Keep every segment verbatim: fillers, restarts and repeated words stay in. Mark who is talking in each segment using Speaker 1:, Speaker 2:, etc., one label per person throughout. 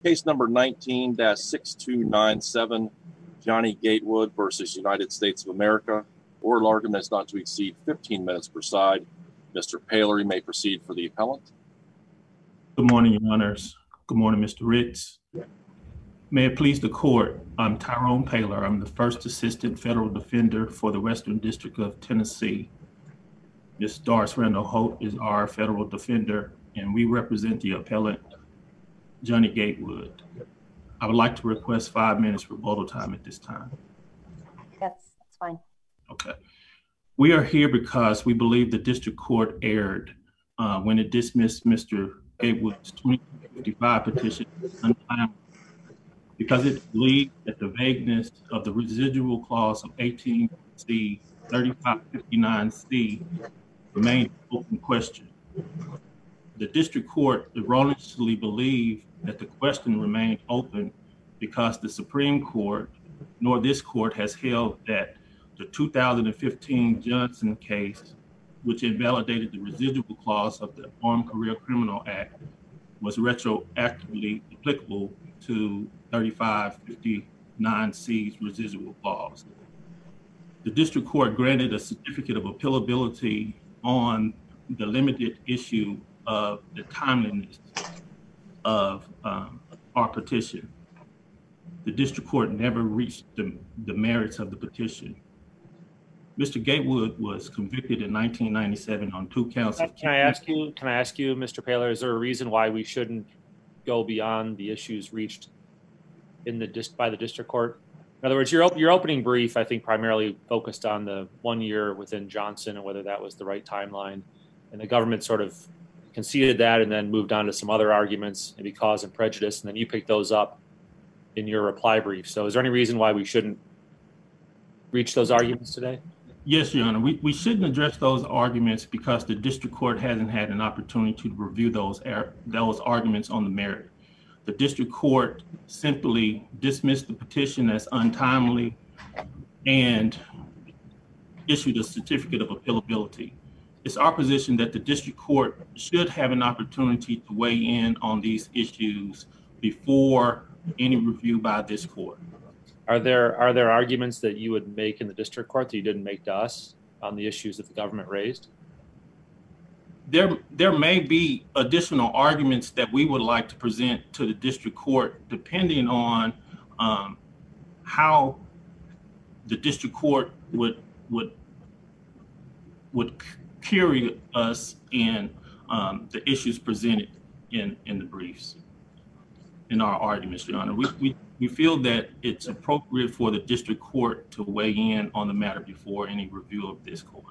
Speaker 1: Case number nineteen dash six two nine seven, Johnny Gatewood versus United States of America. Oral argument is not to exceed fifteen minutes per side. Mister Paler, you may proceed for the appellant.
Speaker 2: Good morning, Your Honors. Good morning, Mister Ritz. May it please the court, I'm Tyrone Paler. I'm the first assistant federal defender for the Western District of Tennessee. Miz Doris Randall Holt is our federal defender, and we represent the appellant, Johnny Gatewood. I would like to request five minutes rebuttal time at this time.
Speaker 3: Yes, that's fine.
Speaker 2: Okay. We are here because we believe the district court erred uh, when it dismissed Mister Gatewood's twenty fifty-five petition untimely because it believed that the vagueness of the residual clause of eighteen U S C thirty-five fifty-nine C remained an open question. The district court erroneously believed that the question remained open because the Supreme Court, nor this court, has held that the two thousand fifteen Johnson case, which invalidated the residual clause of the Armed Career Criminal Act, was retroactively applicable to thirty-five fifty-nine C's residual clause. The district court granted a certificate of appealability on the limited issue of the timeliness of um, our petition. The district court never reached the, the merits of the petition. Mister Gatewood was convicted in nineteen ninety-seven on two counts of.
Speaker 4: Can I ask you, can I ask you, Mister Paler, is there a reason why we shouldn't go beyond the issues reached in the by the district court? In other words, your, your opening brief, I think, primarily focused on the one year within Johnson and whether that was the right timeline. And the government sort of conceded that and then moved on to some other arguments, maybe cause and prejudice, and then you picked those up in your reply brief. So is there any reason why we shouldn't reach those arguments today?
Speaker 2: Yes, Your Honor. We, we shouldn't address those arguments because the district court hasn't had an opportunity to review those, those arguments on the merit. The district court simply dismissed the petition as untimely and issued a certificate of appealability. It's our position that the district court should have an opportunity to weigh in on these issues before any review by this court.
Speaker 4: Are there are there arguments that you would make in the district court that you didn't make to us on the issues that the government raised?
Speaker 2: There, there may be additional arguments that we would like to present to the district court, depending on um, how the district court would would would carry us in um, the issues presented in in the briefs, in our arguments, Your Honor. We we we feel that it's appropriate for the district court to weigh in on the matter before any review of this court.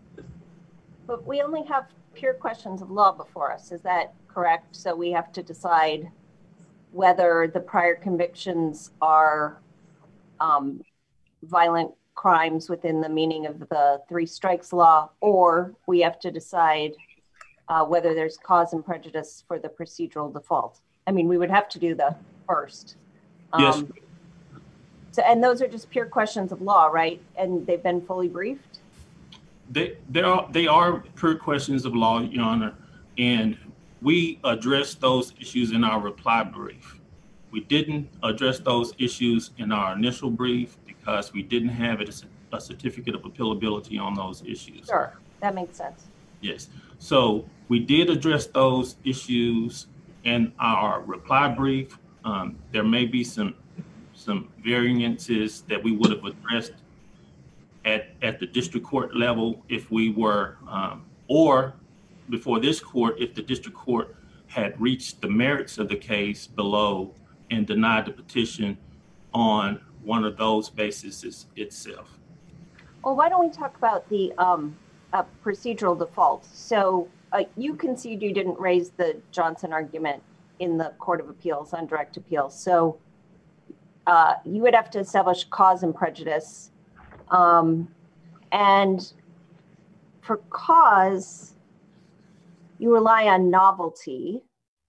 Speaker 3: But we only have pure questions of law before us. Is that correct? So we have to decide whether the prior convictions are um, violent crimes within the meaning of the three strikes law, or we have to decide uh, whether there's cause and prejudice for the procedural default. I mean, we would have to do the first. Um,
Speaker 2: yes.
Speaker 3: So, and those are just pure questions of law, right? And they've been fully briefed?
Speaker 2: They, they are they are pure questions of law, Your Honor, and we addressed those issues in our reply brief. We didn't address those issues in our initial brief because we didn't have a, a certificate of appealability on those issues.
Speaker 3: Sure, that makes sense.
Speaker 2: Yes, so we did address those issues in our reply brief. Um, there may be some some variances that we would have addressed at, at the district court level if we were, um, or before this court, if the district court had reached the merits of the case below and denied the petition on one of those bases itself.
Speaker 3: Well, why don't we talk about the um, uh, procedural default? So uh, you concede you didn't raise the Johnson argument in the Court of Appeals on direct appeal. So uh, you would have to establish cause and prejudice. Um, and for cause, you rely on novelty.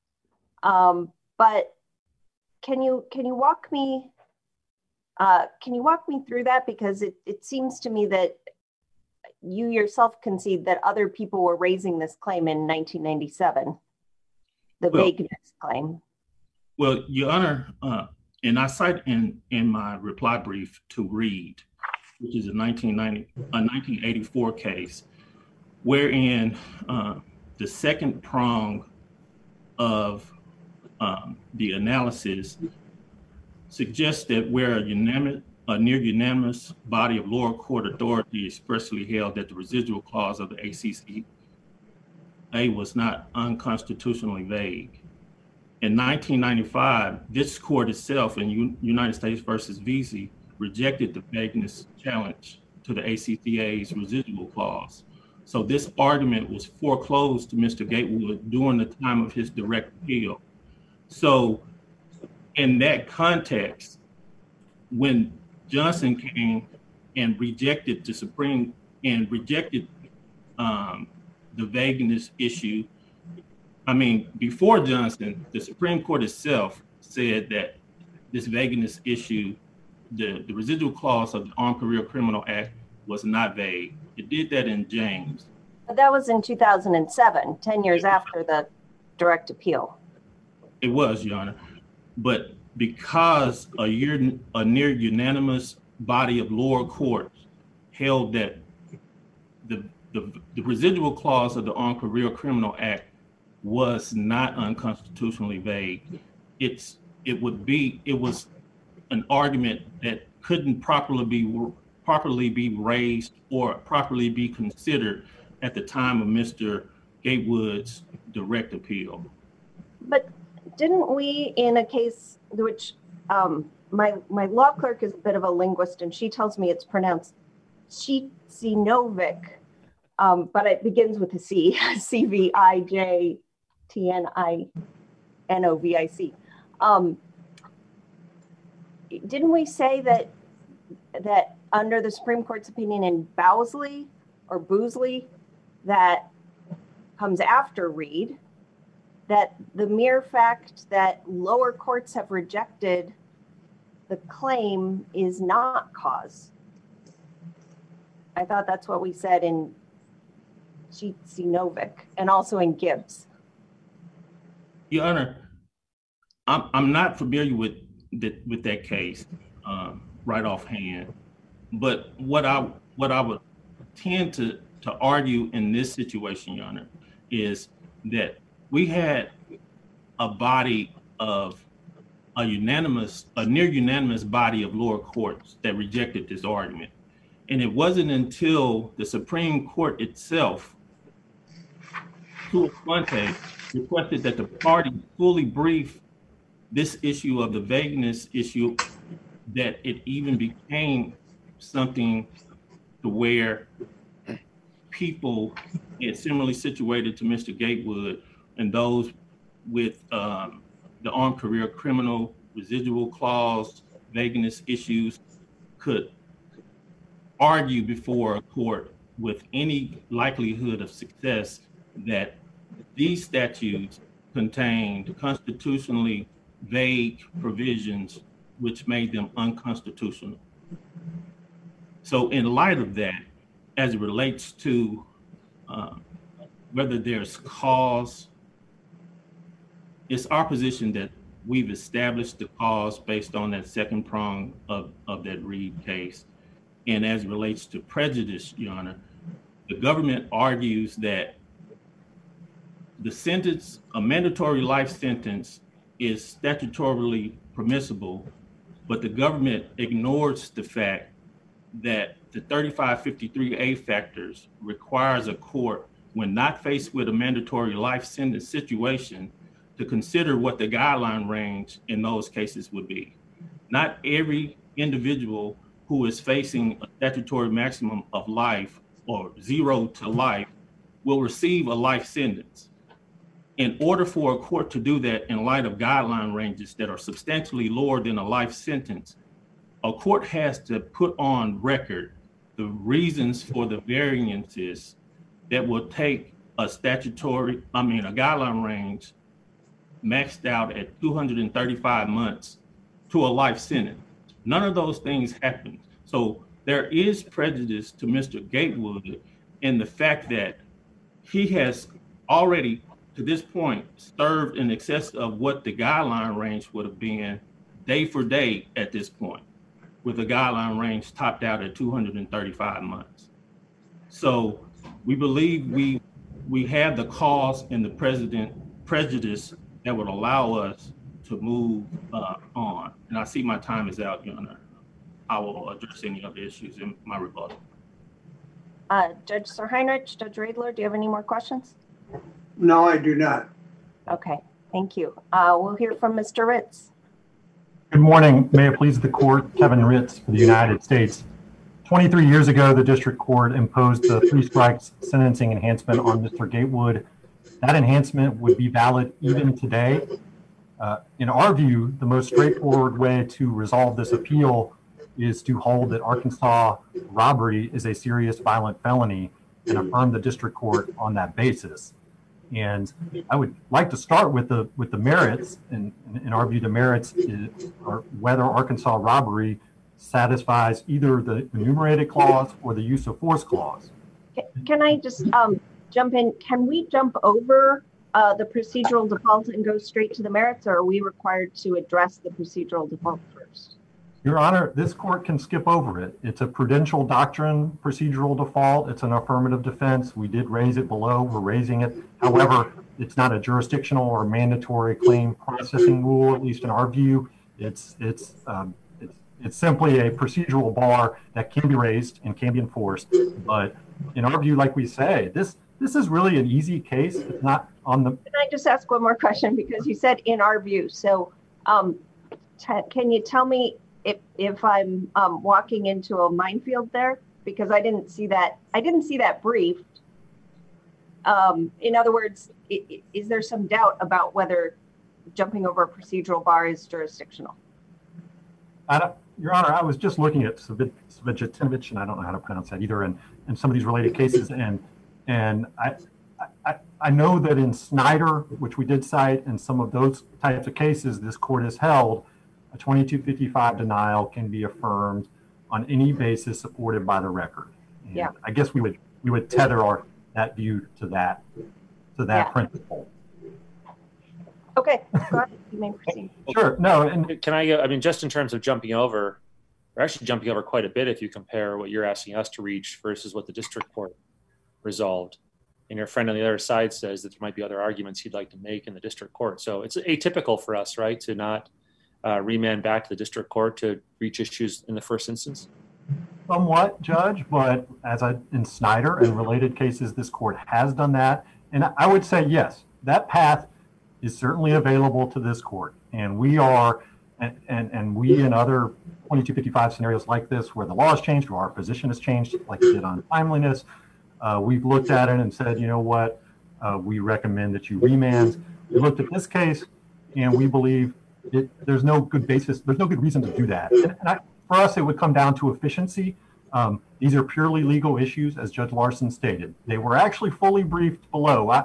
Speaker 3: Um, but can you can you walk me uh, can you walk me through that? Because it, it seems to me that you yourself concede that other people were raising this claim in nineteen ninety-seven, the
Speaker 2: well,
Speaker 3: vagueness claim.
Speaker 2: Well, Your Honor, uh, and I cite in, in my reply brief to Reed, which is a nineteen ninety, a nineteen eighty-four case, wherein uh, the second prong of um, the analysis suggests that where a unanimous, a near unanimous body of lower court authority expressly held that the residual clause of the A C C A was not unconstitutionally vague. In nineteen ninety-five, this court itself in U United States versus Vesey rejected the vagueness challenge to the A C C A's residual clause. So this argument was foreclosed to Mister Gatewood during the time of his direct appeal. So in that context, when Johnson came and rejected the Supreme and rejected um, the vagueness issue, I mean, before Johnson, the Supreme Court itself said that this vagueness issue, the, the residual clause of the Armed Career Criminal Act was not vague. It did that in James.
Speaker 3: But that was in two thousand seven, ten years after the direct appeal.
Speaker 2: It was, Your Honor. But because a, year, a near unanimous body of lower courts held that the, the, the residual clause of the Armed Career Criminal Act was not unconstitutionally vague, it's it would be it was an argument that couldn't properly be properly be raised or properly be considered at the time of Mister Gatewood's direct appeal.
Speaker 3: But didn't we, in a case which um, my my law clerk is a bit of a linguist, and she tells me it's pronounced Civinovic, um, but it begins with a C, C V I J T N I N O V I C. Um, didn't we say that that under the Supreme Court's opinion in Bowsley or Boosley that comes after Reed, that the mere fact that lower courts have rejected the claim is not cause? I thought that's what we said in Civinovic and also in Gibbs.
Speaker 2: Your Honor, I'm, I'm not familiar with that with that case um, right offhand, but what I what I would tend to to argue in this situation, Your Honor, is that we had a body of a unanimous, a near unanimous body of lower courts that rejected this argument, and it wasn't until the Supreme Court itself, sua sponte, requested that the party fully brief this issue of the vagueness issue, that it even became something to where people similarly situated to Mister Gatewood and those with um, the Armed Career Criminal residual clause vagueness issues could argue before a court with any likelihood of success that these statutes contained constitutionally vague provisions which made them unconstitutional. So in light of that, as it relates to uh, whether there's cause, it's our position that we've established the cause based on that second prong of, of that Reed case. And as it relates to prejudice, Your Honor, the government argues that the sentence, a mandatory life sentence, is statutorily permissible, but the government ignores the fact that the thirty-five fifty-three A factors requires a court, when not faced with a mandatory life sentence situation, to consider what the guideline range in those cases would be. Not every individual who is facing a statutory maximum of life or zero to life will receive a life sentence. In order for a court to do that in light of guideline ranges that are substantially lower than a life sentence, a court has to put on record the reasons for the variances that will take a statutory, I mean, a guideline range maxed out at two hundred thirty-five months to a life sentence. None of those things happened. So there is prejudice to Mister Gatewood in the fact that he has already to this point, served in excess of what the guideline range would have been day for day at this point, with the guideline range topped out at two hundred thirty-five months. So we believe we we have the cause and the president prejudice that would allow us to move uh, on. And I see my time is out, Your Honor. I will address any other issues in my rebuttal.
Speaker 3: Uh, Judge Sir Heinrich, Judge Riedler, do you have any more questions?
Speaker 5: No, I do not.
Speaker 3: Okay, thank you. Uh, we'll hear from Mister Ritz.
Speaker 6: Good morning. May it please the court, Kevin Ritz for the United States. twenty-three years ago, the district court imposed the three strikes sentencing enhancement on Mister Gatewood. That enhancement would be valid even today. Uh, in our view, the most straightforward way to resolve this appeal is to hold that Arkansas robbery is a serious violent felony and affirm the district court on that basis. And I would like to start with the with the merits. And in our view, the merits is, are whether Arkansas robbery satisfies either the enumerated clause or the use of force clause.
Speaker 3: Can I just um, jump in? Can we jump over uh, the procedural default and go straight to the merits, or are we required to address the procedural default first?
Speaker 6: Your Honor, this court can skip over it. It's a prudential doctrine procedural default. It's an affirmative defense. We did raise it below. We're raising it. However, it's not a jurisdictional or mandatory claim processing rule, at least in our view. It's it's um, it's, it's simply a procedural bar that can be raised and can be enforced. But in our view, like we say, this this is really an easy case. It's not on the.
Speaker 3: Can I just ask one more question, because you said in our view? So, um, t- can you tell me if if I'm um, walking into a minefield there, because I didn't see that I didn't see that briefed. Um, in other words, is, is there some doubt about whether jumping over a procedural bar is jurisdictional?
Speaker 6: I don't, Your Honor, I was just looking at Svejetinovich, and I don't know how to pronounce that either, and, and some of these related cases, and and I, I I know that in Snyder, which we did cite, and some of those types of cases, this court has held a twenty-two fifty-five denial can be affirmed on any basis supported by the record. And
Speaker 3: yeah.
Speaker 6: I guess we would we would tether our that view to that to that yeah. principle.
Speaker 3: Okay, go ahead. You may proceed.
Speaker 6: Sure. No, and
Speaker 4: can I? I mean, just in terms of jumping over, we're actually jumping over quite a bit if you compare what you're asking us to reach versus what the district court resolved. And your friend on the other side says that there might be other arguments he'd like to make in the district court. So it's atypical for us, right, to not uh, remand back to the district court to reach issues in the first instance.
Speaker 6: Somewhat, Judge, but as I in Snyder and related cases, this court has done that. And I would say, yes, that path is certainly available to this court. And we are, and, and, and we in other twenty-two fifty-five scenarios like this, where the law has changed, or our position has changed, like it did on timeliness, uh, we've looked at it and said, you know what, uh, we recommend that you remand. We looked at this case, and we believe it, there's no good basis, there's no good reason to do that. And, and I, for us, it would come down to efficiency. Um, these are purely legal issues, as Judge Larson stated. They were actually fully briefed below. I,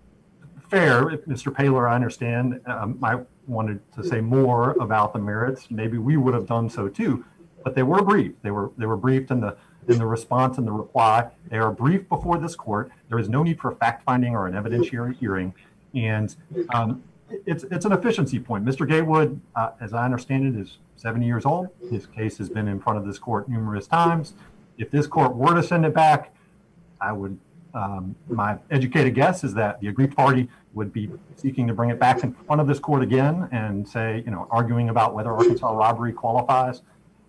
Speaker 6: fair, Mister Paylor, I understand, um, I wanted to say more about the merits. Maybe we would have done so too, but they were briefed. They were they were briefed in the in the response and the reply. They are briefed before this court. There is no need for fact finding or an evidentiary hearing, and um, it's it's an efficiency point. Mister Gatewood, uh, as I understand it, is seventy years old. His case has been in front of this court numerous times. If this court were to send it back, I would. Um, my educated guess is that the aggrieved party would be seeking to bring it back in front of this court again and say, you know, arguing about whether Arkansas robbery qualifies.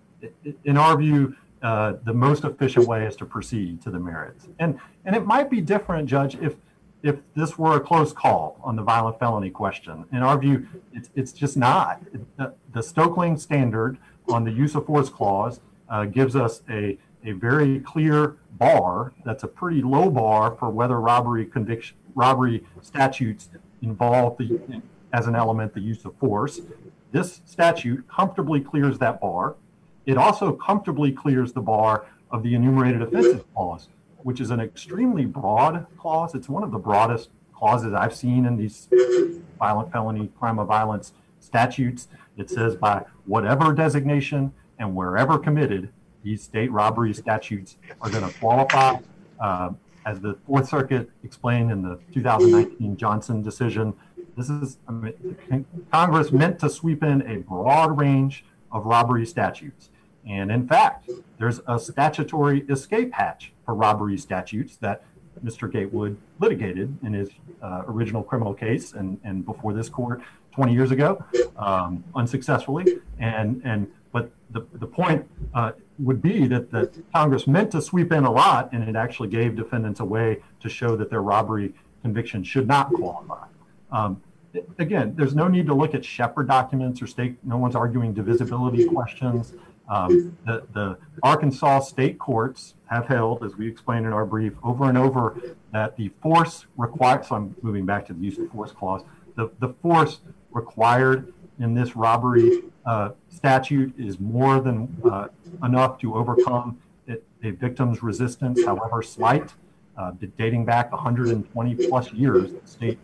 Speaker 6: In our view, uh, the most efficient way is to proceed to the merits. And and it might be different, Judge, if if this were a close call on the violent felony question. In our view, it's, it's just not. The, the Stokeling standard on the use of force clause uh, gives us a a very clear bar. That's a pretty low bar for whether robbery conviction, robbery statutes involve the, as an element, the use of force. This statute comfortably clears that bar. It also comfortably clears the bar of the enumerated offenses clause, which is an extremely broad clause. It's one of the broadest clauses I've seen in these violent felony, crime of violence statutes. It says by whatever designation and wherever committed, these state robbery statutes are going to qualify. Uh, as the Fourth Circuit explained in the two thousand nineteen Johnson decision, this is I mean, Congress meant to sweep in a broad range of robbery statutes. And in fact, there's a statutory escape hatch for robbery statutes that Mister Gatewood litigated in his uh, original criminal case and, and before this court twenty years ago, um, unsuccessfully. And and but the, the point uh, would be that, that Congress meant to sweep in a lot, and it actually gave defendants a way to show that their robbery conviction should not qualify. Um, again, there's no need to look at Shepard documents or state, no one's arguing divisibility questions. Um, the, the Arkansas state courts have held, as we explained in our brief, over and over that the force required, so I'm moving back to the use of force clause, the, the force required in this robbery uh, statute is more than uh, enough to overcome it, a victim's resistance, however slight, uh, dating back one hundred twenty plus years. State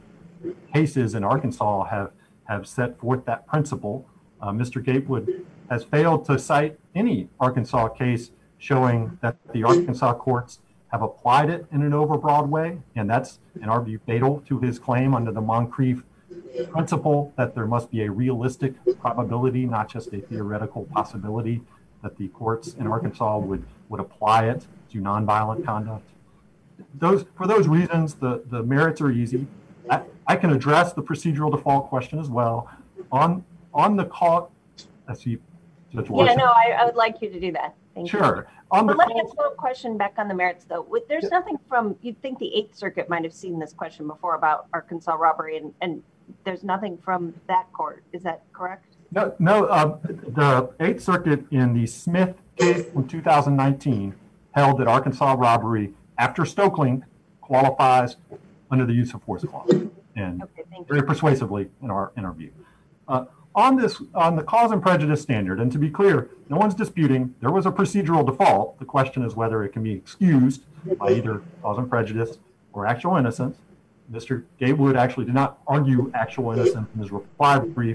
Speaker 6: cases in Arkansas have, have set forth that principle. Uh, Mister Gatewood has failed to cite any Arkansas case showing that the Arkansas courts have applied it in an overbroad way, and that's, in our view, fatal to his claim under the Moncrief principle that there must be a realistic probability, not just a theoretical possibility, that the courts in Arkansas would, would apply it to nonviolent conduct. Those, for those reasons, the, the merits are easy. I, I can address the procedural default question as well. On, on the call, I see Judge
Speaker 3: Yeah, no, I, I would like you to do that. Thank
Speaker 6: sure.
Speaker 3: you.
Speaker 6: On
Speaker 3: but
Speaker 6: the
Speaker 3: let me
Speaker 6: call,
Speaker 3: ask a question back on the merits, though. There's yeah. nothing from, you'd think the Eighth Circuit might have seen this question before about Arkansas robbery, and, and there's nothing from that court. Is that correct?
Speaker 6: No, no. Uh, the Eighth Circuit in the Smith case from two thousand nineteen held that Arkansas robbery, after Stokeling, qualifies under the use of force clause, and okay, very persuasively in our in our view. Uh, on this, on the cause and prejudice standard, and to be clear, no one's disputing there was a procedural default. The question is whether it can be excused by either cause and prejudice or actual innocence. Mister Gatewood actually did not argue actual innocence in his reply brief.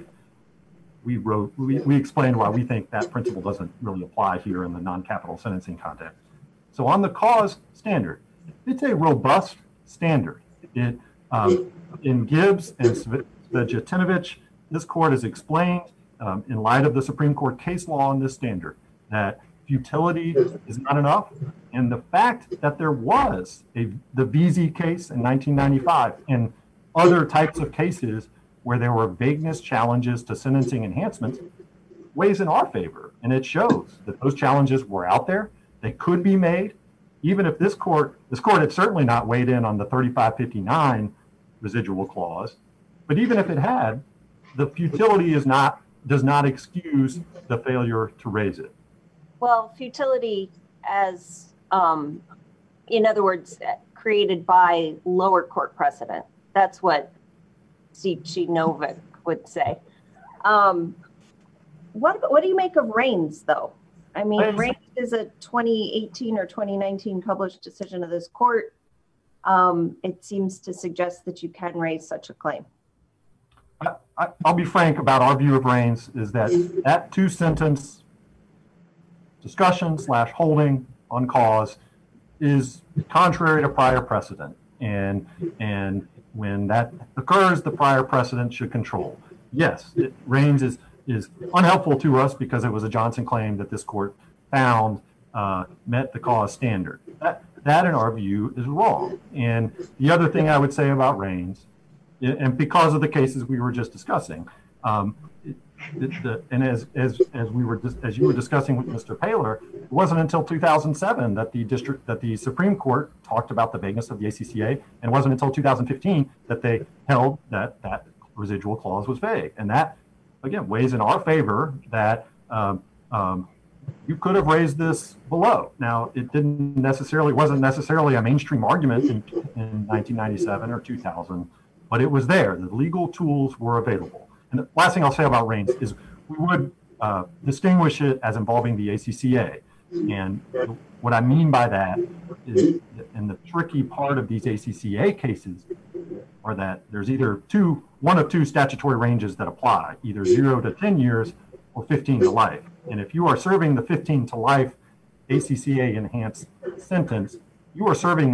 Speaker 6: We wrote, we, we explained why we think that principle doesn't really apply here in the non-capital sentencing context. So on the cause standard, it's a robust standard. It, um, in Gibbs and Svetinovich, this court has explained, um, in light of the Supreme Court case law on this standard, that futility is not enough. And the fact that there was a the V Z case in nineteen ninety-five and other types of cases where there were vagueness challenges to sentencing enhancements weighs in our favor. And it shows that those challenges were out there. They could be made. Even if this court, this court had certainly not weighed in on the thirty-five fifty-nine residual clause, but even if it had, the futility is not, does not excuse the failure to raise it.
Speaker 3: Well, futility as, um, in other words, created by lower court precedent. That's what Cicinovic would say. Um, what what do you make of Raines, though? I mean, Raines, Raines is a twenty eighteen or twenty nineteen published decision of this court. Um, it seems to suggest that you can raise such a claim.
Speaker 6: I, I, I'll be frank about our view of Raines is that that two-sentence discussion slash holding on cause is contrary to prior precedent. And, and when that occurs, the prior precedent should control. Yes, it, Raines is, is unhelpful to us because it was a Johnson claim that this court found uh, met the cause standard. That, that, in our view, is wrong. And the other thing I would say about Raines, and because of the cases we were just discussing, um, it, it, the, and as as as we were as you were discussing with Mister Paylor, it wasn't until two thousand seven that the district that the Supreme Court talked about the vagueness of the A C C A, and it wasn't until two thousand fifteen that they held that that residual clause was vague, and that again weighs in our favor that um, um, you could have raised this below. Now, it didn't necessarily wasn't necessarily a mainstream argument in, in nineteen ninety-seven or two thousand. But it was there. The legal tools were available. And the last thing I'll say about Raines is we would uh, distinguish it as involving the A C C A. And what I mean by that is, and the tricky part of these A C C A cases are that there's either two, one of two statutory ranges that apply, either zero to ten years or fifteen to life. And if you are serving the fifteen to life A C C A enhanced sentence, you are serving an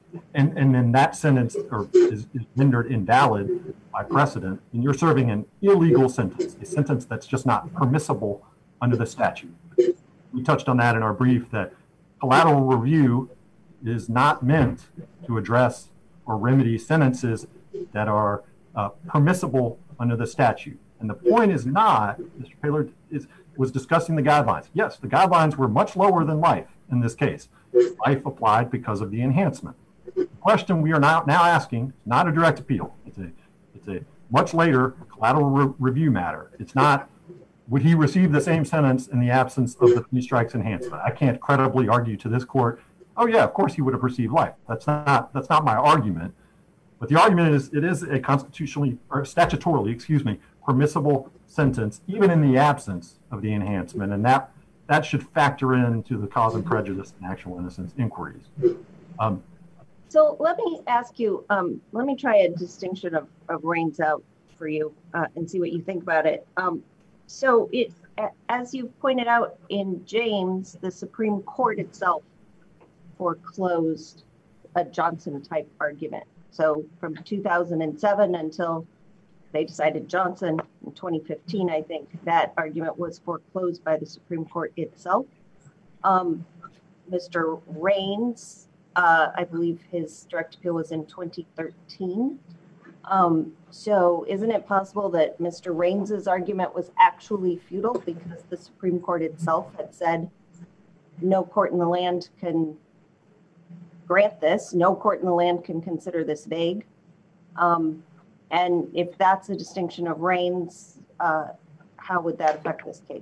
Speaker 6: and, and then that sentence or is, is rendered invalid by precedent, and you're serving an illegal sentence, a sentence that's just not permissible under the statute. We touched on that in our brief, that collateral review is not meant to address or remedy sentences that are uh, permissible under the statute. And the point is not, Mister Paylor is, was discussing the guidelines. Yes, the guidelines were much lower than life in this case. Life applied because of the enhancement. The question we are now, now asking, not a direct appeal. It's a, it's a much later collateral re- review matter. It's not, would he receive the same sentence in the absence of the three strikes enhancement? I can't credibly argue to this court, oh yeah, of course he would have received life. That's not, that's not my argument. But the argument is, it is a constitutionally, or statutorily, excuse me, permissible sentence, even in the absence of the enhancement. And that, that should factor into the cause and prejudice and actual innocence inquiries. Um,
Speaker 3: so let me ask you, um, let me try a distinction of, of Raines out for you uh, and see what you think about it. Um, so it, as you pointed out in James, the Supreme Court itself foreclosed a Johnson type argument. So from two thousand seven until they decided Johnson in twenty fifteen, I think that argument was foreclosed by the Supreme Court itself. Um, Mister Raines, uh, I believe his direct appeal was in twenty thirteen. Um, so isn't it possible that Mister Raines's argument was actually futile because the Supreme Court itself had said no court in the land can grant this, no court in the land can consider this vague? Um, and if that's a distinction of Raines, uh, how would that affect this case?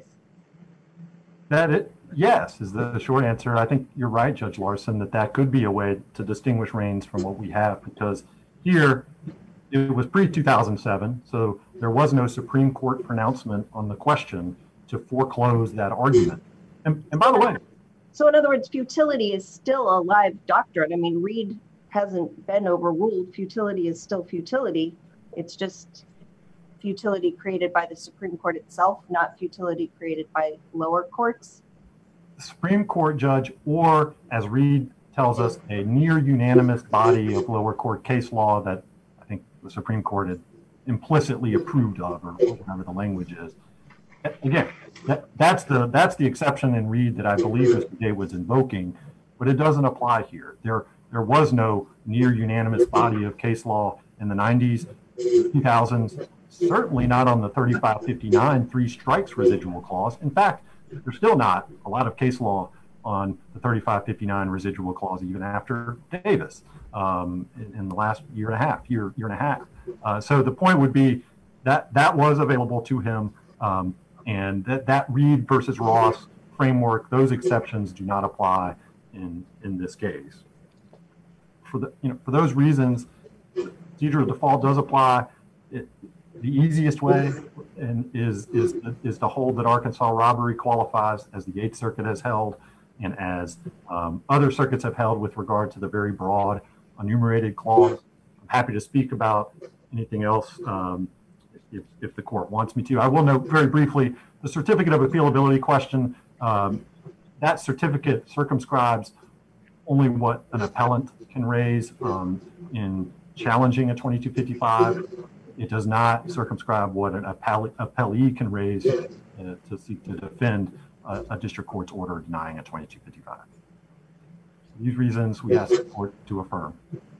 Speaker 6: That it, yes, is the short answer. I think you're right, Judge Larson, that that could be a way to distinguish Raines from what we have, because here it was pre two thousand seven, so there was no Supreme Court pronouncement on the question to foreclose that argument. And, and by the way,
Speaker 3: so in other words, futility is still a live doctrine. I mean, Reed hasn't been overruled. Futility is still futility. It's just futility created by the Supreme Court itself, not futility created by lower courts.
Speaker 6: The Supreme Court judge, or as Reed tells us, a near unanimous body of lower court case law that I think the Supreme Court had implicitly approved of, or whatever the language is. Again, that, that's the that's the exception in Reed that I believe Mister Gay was invoking, but it doesn't apply here. There there was no near unanimous body of case law in the nineties, two thousands, certainly not on the thirty-five fifty-nine three strikes residual clause. In fact, there's still not a lot of case law on the thirty-five fifty-nine residual clause even after Davis um, in, in the last year and a half, year year and a half. Uh, so the point would be that that was available to him. Um, And that, that Reed versus Ross framework, those exceptions do not apply in, in this case. For the you know for those reasons, procedural default does apply. It, the easiest way and is is is to hold that Arkansas robbery qualifies, as the Eighth Circuit has held, and as um, other circuits have held with regard to the very broad enumerated clause. I'm happy to speak about anything else. Um, If, if the court wants me to. I will note very briefly the certificate of appealability question. Um, that certificate circumscribes only what an appellant can raise um, in challenging a twenty-two fifty-five. It does not circumscribe what an appellee, appellee can raise uh, to seek to defend a, a district court's order denying a twenty-two fifty-five. For these reasons, we ask the court to affirm.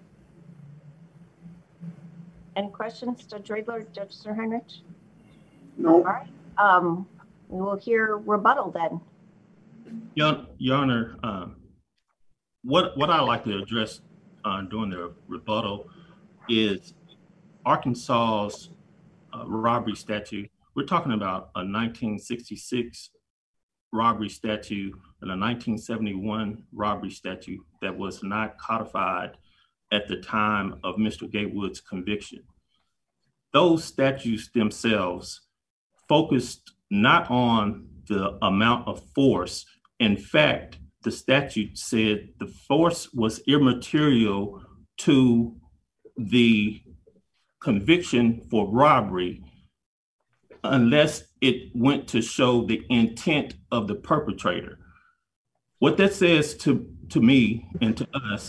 Speaker 3: Any questions, Judge Riedler, Judge Sir Heinrich?
Speaker 5: No.
Speaker 3: All right. Um, we will hear rebuttal then.
Speaker 2: Your, Your Honor, um, what what I like to address uh, during the rebuttal is Arkansas's uh, robbery statute. We're talking about a nineteen sixty-six robbery statute and a nineteen seventy-one robbery statute that was not codified at the time of Mister Gatewood's conviction. Those statutes themselves focused not on the amount of force. In fact, the statute said the force was immaterial to the conviction for robbery unless it went to show the intent of the perpetrator. What that says to, to me and to us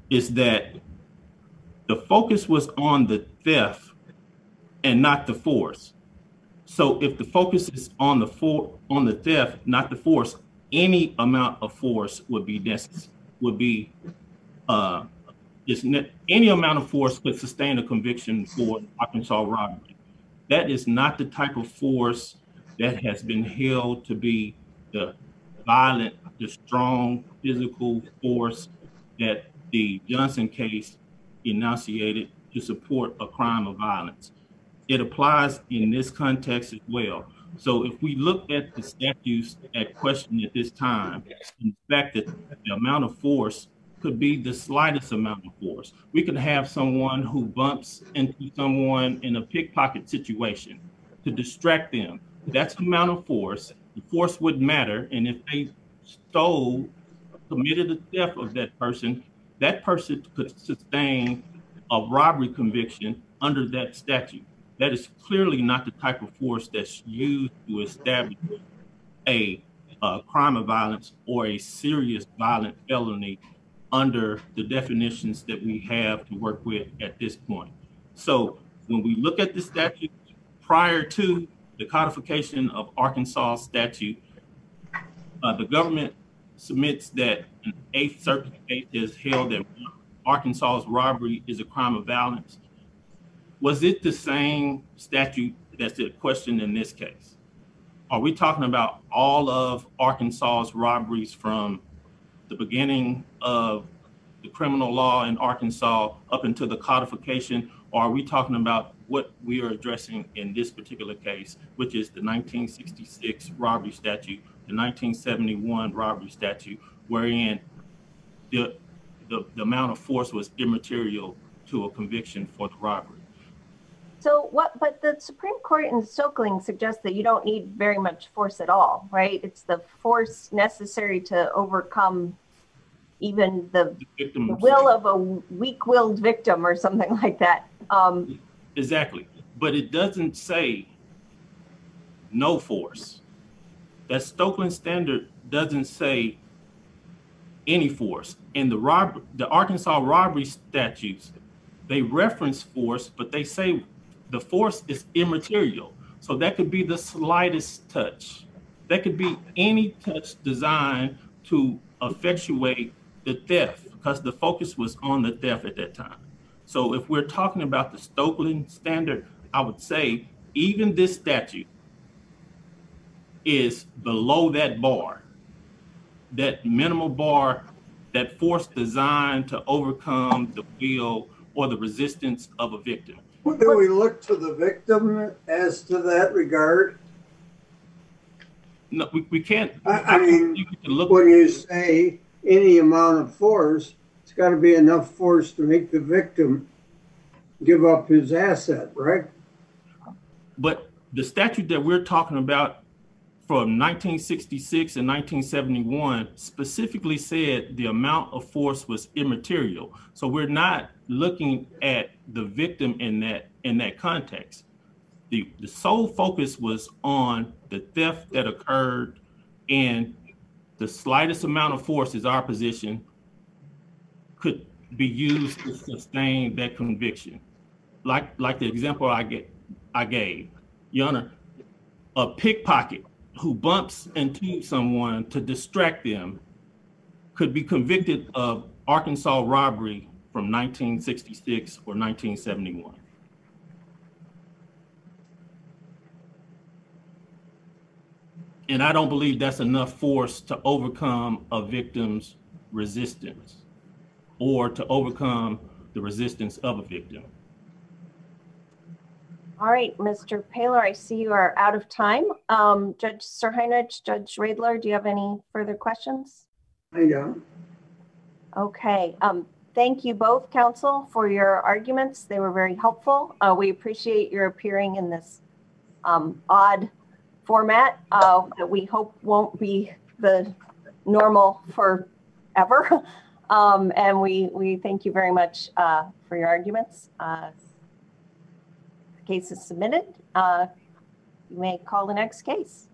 Speaker 2: is that the focus was on the theft and not the force. So if the focus is on the for on the theft, not the force, any amount of force would be necessary. Would be uh, is ne- any amount of force could sustain a conviction for Arkansas robbery. That is not the type of force that has been held to be the violent, the strong physical force that the Johnson case enunciated to support a crime of violence. It applies in this context as well. So if we look at the statutes at question at this time, in fact that the amount of force could be the slightest amount of force. We could have someone who bumps into someone in a pickpocket situation to distract them. That's the amount of force. The force would matter. And if they stole, committed the theft of that person, that person could sustain a robbery conviction under that statute. That is clearly not the type of force that's used to establish a, a crime of violence or a serious violent felony under the definitions that we have to work with at this point. So when we look at the statute prior to the codification of Arkansas statute, uh, the government submits that an Eighth Circuit case has held that Arkansas's robbery is a crime of violence. Was it the same statute that's at question in this case? Are we talking about all of Arkansas's robberies from the beginning of the criminal law in Arkansas up until the codification? Or are we talking about what we are addressing in this particular case, which is the nineteen sixty-six robbery statute, the nineteen seventy-one robbery statute, wherein the, the, the amount of force was immaterial to a conviction for the robbery?
Speaker 3: So what, but the Supreme Court in Stoeckling suggests that you don't need very much force at all, right? It's the force necessary to overcome even the, the, the will of a weak-willed victim or something like that. Um,
Speaker 2: exactly. But it doesn't say no force. That Stoeckling standard doesn't say any force. And the rob the Arkansas robbery statutes, they reference force, but they say the force is immaterial. So that could be the slightest touch. That could be any touch designed to effectuate the theft, because the focus was on the theft at that time. So if we're talking about the Stoeckling standard, I would say even this statute is below that bar, that minimal bar, that force designed to overcome the will or the resistance of a victim.
Speaker 5: Do we look to the victim as to that regard?
Speaker 2: No, we, we can't.
Speaker 5: I, I mean,
Speaker 2: you can look
Speaker 5: when you say any amount of force, it's got to be enough force to make the victim give up his asset, right?
Speaker 2: But the statute that we're talking about from nineteen sixty-six and nineteen seventy-one specifically said the amount of force was immaterial. So we're not looking at the victim in that in that context. The, the sole focus was on the theft that occurred, and the slightest amount of force, is our position, could be used to sustain that conviction. Like like the example I get I gave, Your Honor, a pickpocket who bumps into someone to distract them could be convicted of Arkansas robbery from nineteen sixty-six or nineteen seventy-one. And I don't believe that's enough force to overcome a victim's resistance or to overcome the resistance of a victim.
Speaker 3: All right, Mister Paylor, I see you are out of time. Um, Judge Sirheinich, Judge Radler, do you have any further questions?
Speaker 5: I don't.
Speaker 3: Okay. Um, thank you both, counsel, for your arguments. They were very helpful. Uh, we appreciate your appearing in this um, odd format uh, that we hope won't be the normal forever. Um, and we, we thank you very much uh, for your arguments. Uh, the case is submitted. Uh, you may call the next case.